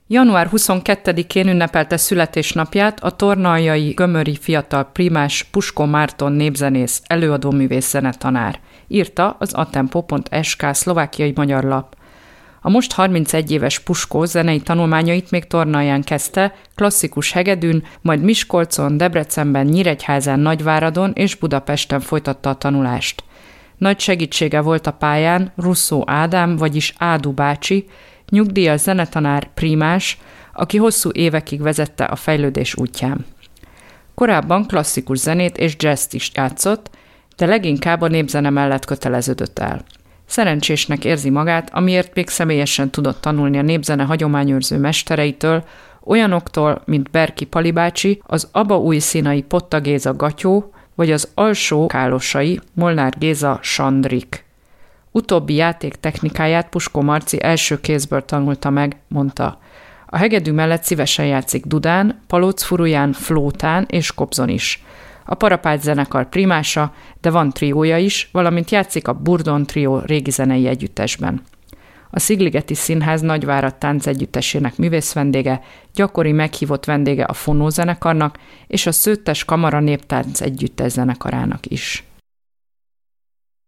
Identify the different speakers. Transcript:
Speaker 1: Január 22-én ünnepelte születésnapját a tornaljai gömöri fiatal primás Puskó Márton népzenész, előadóművész zenetanár, írta az atempo.sk szlovákiai magyar lap. A most 31 éves Puskó zenei tanulmányait még Tornalján kezdte, klasszikus hegedűn, majd Miskolcon, Debrecenben, Nyíregyházán, Nagyváradon és Budapesten folytatta a tanulást. Nagy segítsége volt a pályán Russzó Ádám, vagyis Ádu bácsi, nyugdíjas zenetanár, primás, aki hosszú évekig vezette a fejlődés útján. Korábban klasszikus zenét és jazzt is játszott, de leginkább a népzene mellett köteleződött el. Szerencsésnek érzi magát, amiért még személyesen tudott tanulni a népzene hagyományőrző mestereitől, olyanoktól, mint Berki Pali bácsi, az Abaújszínai Potta Géza Gatyó, vagy az alsó kálosai Molnár Géza Sandrik. Utóbbi játék technikáját Puskó Marci első kézből tanulta meg, mondta. A hegedű mellett szívesen játszik dudán, palócfuruján, flótán és kobzon is. A Parapáty zenekar primása, de van triója is, valamint játszik a Burdon trió régi zenei együttesben. A Szigligeti Színház Nagyvárad táncegyüttesének művészvendége, gyakori meghívott vendége a Fonó zenekarnak és a Szőttes Kamara néptánc együttes zenekarának is.